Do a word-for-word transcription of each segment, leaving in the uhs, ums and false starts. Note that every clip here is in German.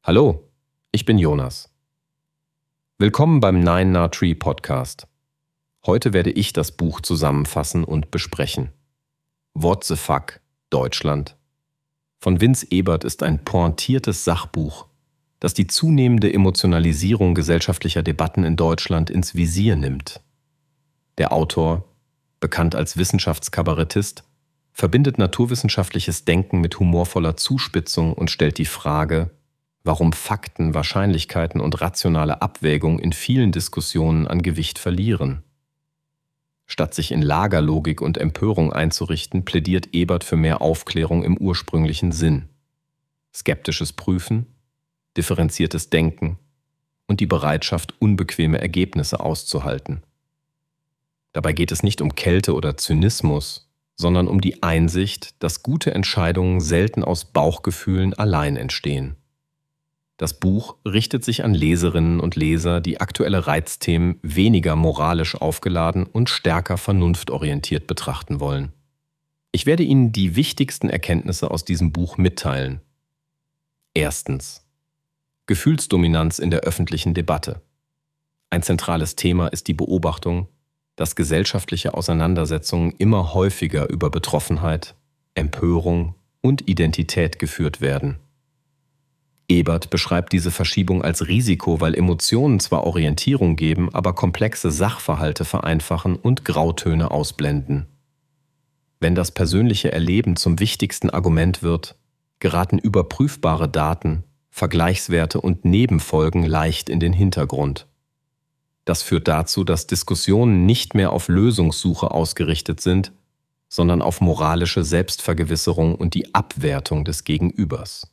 Hallo, ich bin Jonas. Willkommen beim Nine Na Tree Podcast. Heute werde ich das Buch zusammenfassen und besprechen. What the Fuck, Deutschland von Vince Ebert ist ein pointiertes Sachbuch, das die zunehmende Emotionalisierung gesellschaftlicher Debatten in Deutschland ins Visier nimmt. Der Autor, bekannt als Wissenschaftskabarettist, verbindet naturwissenschaftliches Denken mit humorvoller Zuspitzung und stellt die Frage, warum Fakten, Wahrscheinlichkeiten und rationale Abwägung in vielen Diskussionen an Gewicht verlieren. Statt sich in Lagerlogik und Empörung einzurichten, plädiert Ebert für mehr Aufklärung im ursprünglichen Sinn. Skeptisches Prüfen, differenziertes Denken und die Bereitschaft, unbequeme Ergebnisse auszuhalten. Dabei geht es nicht um Kälte oder Zynismus, sondern um die Einsicht, dass gute Entscheidungen selten aus Bauchgefühlen allein entstehen. Das Buch richtet sich an Leserinnen und Leser, die aktuelle Reizthemen weniger moralisch aufgeladen und stärker vernunftorientiert betrachten wollen. Ich werde Ihnen die wichtigsten Erkenntnisse aus diesem Buch mitteilen. Erstens. Gefühlsdominanz in der öffentlichen Debatte. Ein zentrales Thema ist die Beobachtung, dass gesellschaftliche Auseinandersetzungen immer häufiger über Betroffenheit, Empörung und Identität geführt werden. Ebert beschreibt diese Verschiebung als Risiko, weil Emotionen zwar Orientierung geben, aber komplexe Sachverhalte vereinfachen und Grautöne ausblenden. Wenn das persönliche Erleben zum wichtigsten Argument wird, geraten überprüfbare Daten, Vergleichswerte und Nebenfolgen leicht in den Hintergrund. Das führt dazu, dass Diskussionen nicht mehr auf Lösungssuche ausgerichtet sind, sondern auf moralische Selbstvergewisserung und die Abwertung des Gegenübers.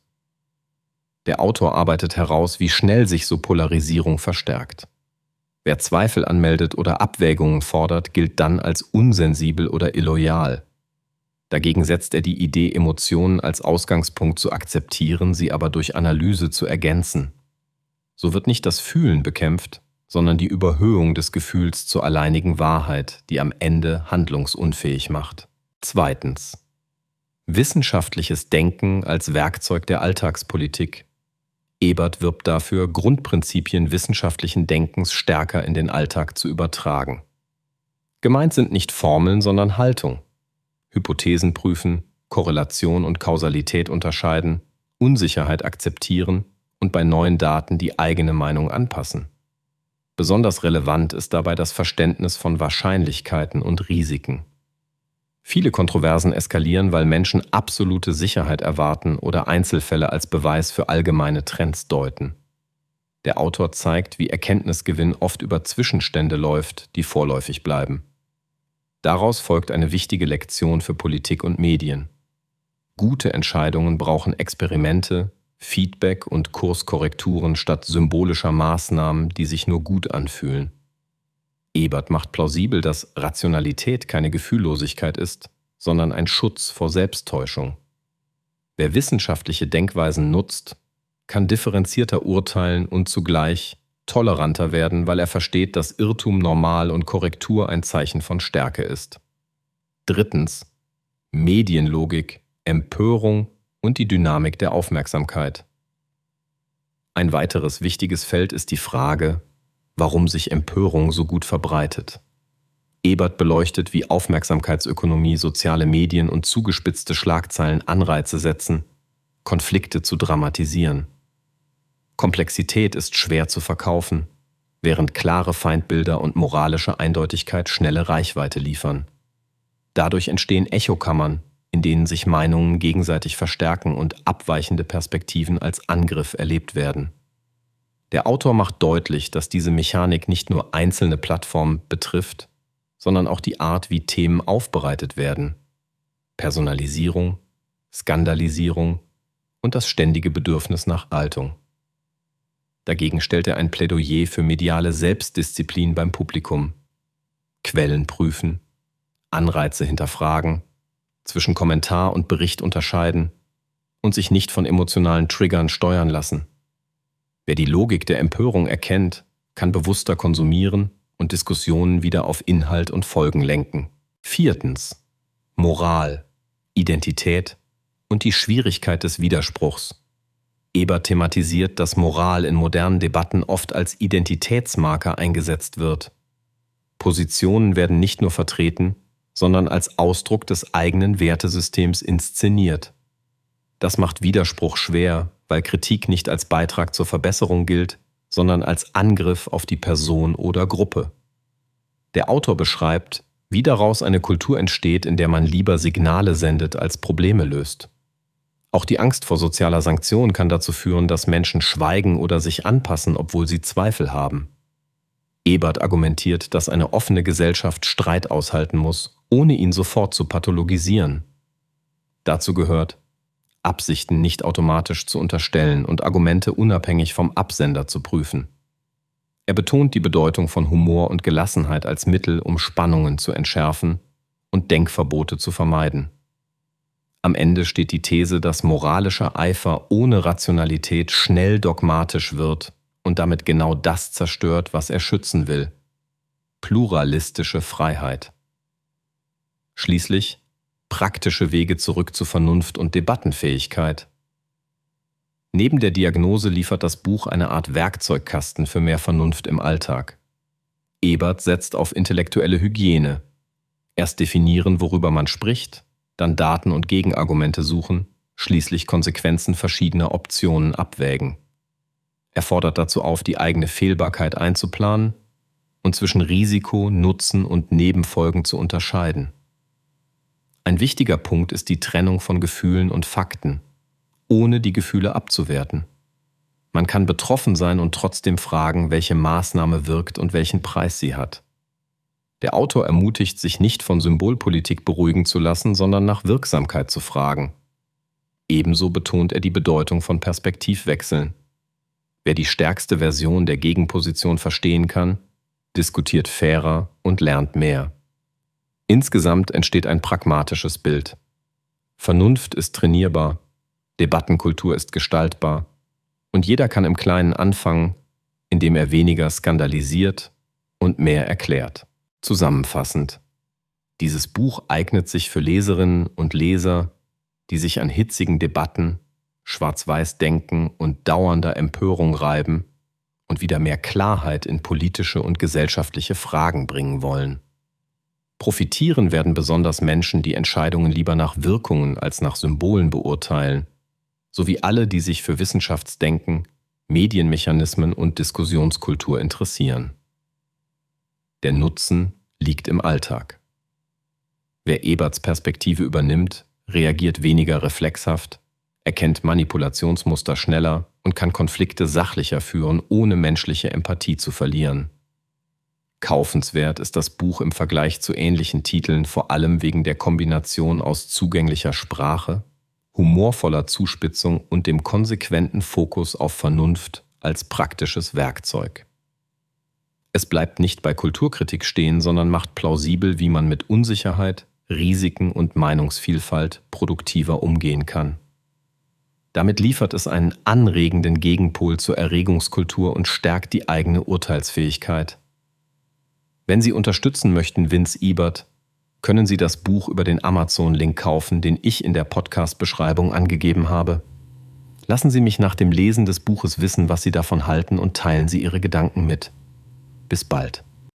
Der Autor arbeitet heraus, wie schnell sich so Polarisierung verstärkt. Wer Zweifel anmeldet oder Abwägungen fordert, gilt dann als unsensibel oder illoyal. Dagegen setzt er die Idee, Emotionen als Ausgangspunkt zu akzeptieren, sie aber durch Analyse zu ergänzen. So wird nicht das Fühlen bekämpft, sondern die Überhöhung des Gefühls zur alleinigen Wahrheit, die am Ende handlungsunfähig macht. Zweitens. Wissenschaftliches Denken als Werkzeug der Alltagspolitik. Ebert wirbt dafür, Grundprinzipien wissenschaftlichen Denkens stärker in den Alltag zu übertragen. Gemeint sind nicht Formeln, sondern Haltung. Hypothesen prüfen, Korrelation und Kausalität unterscheiden, Unsicherheit akzeptieren und bei neuen Daten die eigene Meinung anpassen. Besonders relevant ist dabei das Verständnis von Wahrscheinlichkeiten und Risiken. Viele Kontroversen eskalieren, weil Menschen absolute Sicherheit erwarten oder Einzelfälle als Beweis für allgemeine Trends deuten. Der Autor zeigt, wie Erkenntnisgewinn oft über Zwischenstände läuft, die vorläufig bleiben. Daraus folgt eine wichtige Lektion für Politik und Medien. Gute Entscheidungen brauchen Experimente, Feedback und Kurskorrekturen statt symbolischer Maßnahmen, die sich nur gut anfühlen. Ebert macht plausibel, dass Rationalität keine Gefühllosigkeit ist, sondern ein Schutz vor Selbsttäuschung. Wer wissenschaftliche Denkweisen nutzt, kann differenzierter urteilen und zugleich toleranter werden, weil er versteht, dass Irrtum normal und Korrektur ein Zeichen von Stärke ist. Drittens. Medienlogik, Empörung und die Dynamik der Aufmerksamkeit. Ein weiteres wichtiges Feld ist die Frage, warum sich Empörung so gut verbreitet. Ebert beleuchtet, wie Aufmerksamkeitsökonomie, soziale Medien und zugespitzte Schlagzeilen Anreize setzen, Konflikte zu dramatisieren. Komplexität ist schwer zu verkaufen, während klare Feindbilder und moralische Eindeutigkeit schnelle Reichweite liefern. Dadurch entstehen Echokammern, in denen sich Meinungen gegenseitig verstärken und abweichende Perspektiven als Angriff erlebt werden. Der Autor macht deutlich, dass diese Mechanik nicht nur einzelne Plattformen betrifft, sondern auch die Art, wie Themen aufbereitet werden. Personalisierung, Skandalisierung und das ständige Bedürfnis nach Haltung. Dagegen stellt er ein Plädoyer für mediale Selbstdisziplin beim Publikum. Quellen prüfen, Anreize hinterfragen, zwischen Kommentar und Bericht unterscheiden und sich nicht von emotionalen Triggern steuern lassen. Wer die Logik der Empörung erkennt, kann bewusster konsumieren und Diskussionen wieder auf Inhalt und Folgen lenken. Viertens. Moral, Identität und die Schwierigkeit des Widerspruchs. Ebert thematisiert, dass Moral in modernen Debatten oft als Identitätsmarker eingesetzt wird. Positionen werden nicht nur vertreten, sondern als Ausdruck des eigenen Wertesystems inszeniert. Das macht Widerspruch schwer, weil Kritik nicht als Beitrag zur Verbesserung gilt, sondern als Angriff auf die Person oder Gruppe. Der Autor beschreibt, wie daraus eine Kultur entsteht, in der man lieber Signale sendet, als Probleme löst. Auch die Angst vor sozialer Sanktion kann dazu führen, dass Menschen schweigen oder sich anpassen, obwohl sie Zweifel haben. Ebert argumentiert, dass eine offene Gesellschaft Streit aushalten muss, ohne ihn sofort zu pathologisieren. Dazu gehört, Absichten nicht automatisch zu unterstellen und Argumente unabhängig vom Absender zu prüfen. Er betont die Bedeutung von Humor und Gelassenheit als Mittel, um Spannungen zu entschärfen und Denkverbote zu vermeiden. Am Ende steht die These, dass moralischer Eifer ohne Rationalität schnell dogmatisch wird und damit genau das zerstört, was er schützen will: pluralistische Freiheit. Schließlich praktische Wege zurück zu Vernunft und Debattenfähigkeit. Neben der Diagnose liefert das Buch eine Art Werkzeugkasten für mehr Vernunft im Alltag. Ebert setzt auf intellektuelle Hygiene. Erst definieren, worüber man spricht, dann Daten und Gegenargumente suchen, schließlich Konsequenzen verschiedener Optionen abwägen. Er fordert dazu auf, die eigene Fehlbarkeit einzuplanen und zwischen Risiko, Nutzen und Nebenfolgen zu unterscheiden. Ein wichtiger Punkt ist die Trennung von Gefühlen und Fakten, ohne die Gefühle abzuwerten. Man kann betroffen sein und trotzdem fragen, welche Maßnahme wirkt und welchen Preis sie hat. Der Autor ermutigt, sich nicht von Symbolpolitik beruhigen zu lassen, sondern nach Wirksamkeit zu fragen. Ebenso betont er die Bedeutung von Perspektivwechseln. Wer die stärkste Version der Gegenposition verstehen kann, diskutiert fairer und lernt mehr. Insgesamt entsteht ein pragmatisches Bild. Vernunft ist trainierbar, Debattenkultur ist gestaltbar und jeder kann im Kleinen anfangen, indem er weniger skandalisiert und mehr erklärt. Zusammenfassend: Dieses Buch eignet sich für Leserinnen und Leser, die sich an hitzigen Debatten, Schwarz-Weiß-Denken und dauernder Empörung reiben und wieder mehr Klarheit in politische und gesellschaftliche Fragen bringen wollen. Profitieren werden besonders Menschen, die Entscheidungen lieber nach Wirkungen als nach Symbolen beurteilen, sowie alle, die sich für Wissenschaftsdenken, Medienmechanismen und Diskussionskultur interessieren. Der Nutzen liegt im Alltag. Wer Eberts Perspektive übernimmt, reagiert weniger reflexhaft, erkennt Manipulationsmuster schneller und kann Konflikte sachlicher führen, ohne menschliche Empathie zu verlieren. Kaufenswert ist das Buch im Vergleich zu ähnlichen Titeln vor allem wegen der Kombination aus zugänglicher Sprache, humorvoller Zuspitzung und dem konsequenten Fokus auf Vernunft als praktisches Werkzeug. Es bleibt nicht bei Kulturkritik stehen, sondern macht plausibel, wie man mit Unsicherheit, Risiken und Meinungsvielfalt produktiver umgehen kann. Damit liefert es einen anregenden Gegenpol zur Erregungskultur und stärkt die eigene Urteilsfähigkeit. Wenn Sie unterstützen möchten Vince Ebert, können Sie das Buch über den Amazon-Link kaufen, den ich in der Podcast-Beschreibung angegeben habe. Lassen Sie mich nach dem Lesen des Buches wissen, was Sie davon halten, und teilen Sie Ihre Gedanken mit. Bis bald.